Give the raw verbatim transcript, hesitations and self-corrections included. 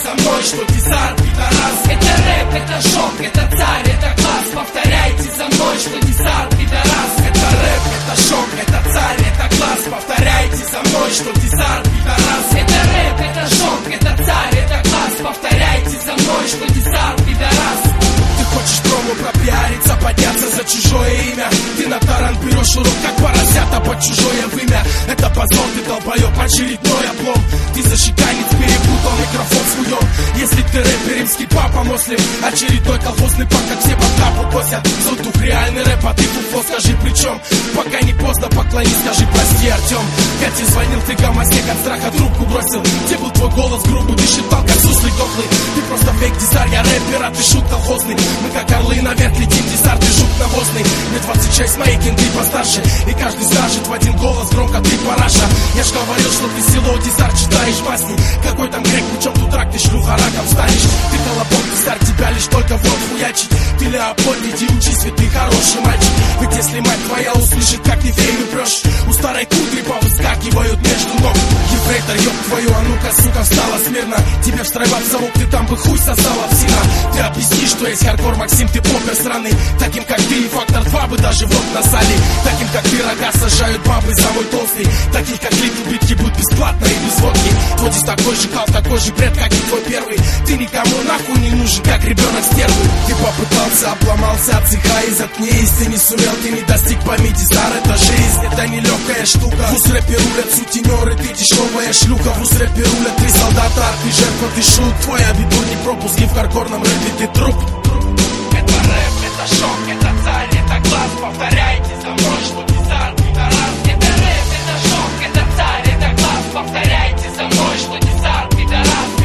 за мной, что дизар, пидорас. Это рэп, это шок, это царь, это класс. Повторяйте за мной, что дизар, пидорас. Это рэп, это шок, это царь, это класс. Повторяйте за мной, что дизар, пидорас. Это рэп, это шок, это царь, это класс. Повторяйте за мной, что дизар, пидорас. Ты хочешь промо пропиариться, подняться за чужое имя. Ты на таран берешь урок, как поросята под чужое вымя. Это позор, ты долбоёб, очередной облом. Ты зашиканец, перепутал микрофон с хуём. Если ты рэпер, римский папа, муслим, очередной колхозный пак, как все под капу косят. Зод дух реальный рэп, а ты фуфло, скажи при чем? Пока не поздно, поклонись, скажи прости, Артем. Я тебе звонил, ты гомоснег от страха трубку бросил. Где был твой голос грубый, ты считал, как суслый дохлый. Ты просто фейк дизар, я рэпер, а ты шут колхозный. Мы как орлы наверх летим, дизар, ты жук навозный. Мне двадцать шесть, мои кенты постарше. И каждый скажет в один голос громко, ты параша. Я ж говорил, что ты село, дизар, читаешь басни. Какой там грек, причем тут рак, ты шлюха, раком станешь. Ты колобок, дизар, тебя лишь только в рот хуячить. Ты Леопольд, иди учись, ведь ты хороший мальчик. Ведь если мать твоя услышит, как ты фейну прешь, у старой кудри повыскакивают между ног. Ефрейтор, ёб твою, а ну-ка, сука, встала смирно. Тебе встройвать в совок, ты там бы хуй сосала в сина. Ты объясни, что есть хардкор, Максим, ты попер сраный. Таким, как ты, и фактор два бы даже в рот насали. Таким, как ты, рога сажают бабы за мой толстый. Таких, как Литл Бит, ебут бесплатно и без водки. Твой здесь такой же кал, такой же бред, как и твой первый. Ты никому нахуй не нужен, как ребенок стервы. Ты попытался, обломался от цеха и заткнись. Ты не сумел, ты не достиг, пойми, дизар, это жизнь. Это нелегкая штука. Вуз рэпе рулят сутенеры, ты дешевая шлюха. Вуз рэпе рулят три солдата, ты жертва, ты шут. Твой абитур не пропуск, и в хардкорном рэпе ты труп.